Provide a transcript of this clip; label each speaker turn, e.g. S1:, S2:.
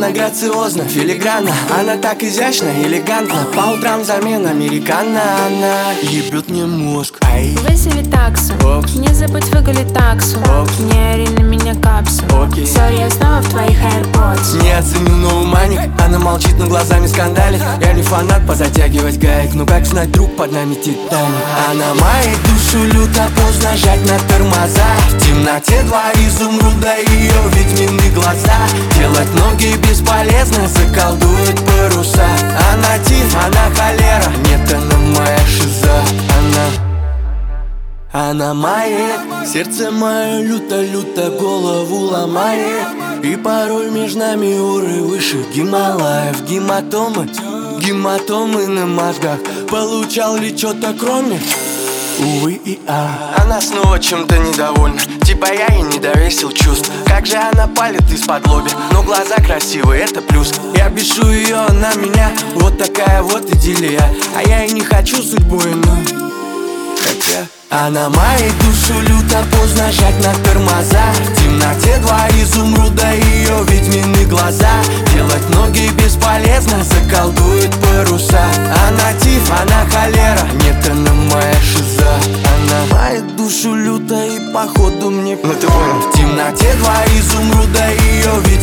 S1: Она грациозна, филигранна, она так изящна, элегантна. По утрам взамен американо она ебет мне мозг.
S2: Вызови таксу, не забудь выгулить таксу. Не ори на меня капсу. Сори, я снова в твоих AirPods.
S1: Не оценил новый маник, она молчит, но глазами скандалит. Я не фанат позатягивать гаек, но как знать, друг под нами Титаник. Она моей душу люто, поздно жать на тормоза. В темноте два изумруда, ее ведьмины глаза. Делать ноги бесполезно, заколдует паруса. Она тиф, она холера, нет, она моя шиза. Она моя, сердце мое люто-люто голову ломает. И порой между нами уры выше Гималаев. Гематомы на мозгах. Получал ли что-то кроме? Увы и Она снова чем-то недовольна, типа я ей не довесил чувств. Как же она палит из-под лоби, но глаза красивые, это плюс. Я бешу ее, она меня, вот такая вот идиллия. А я и не хочу судьбу иную, хотя она моей душу люто, поздно жать на тормоза. В темноте два изумруда, ее ведьмины глаза. Делать ноги бесполезно, заколдует паруса. Она тиф, она холера, нет, она моя шиза. Она моей душу люто и походу мне, ну ты понял. В темноте два изумруда, ее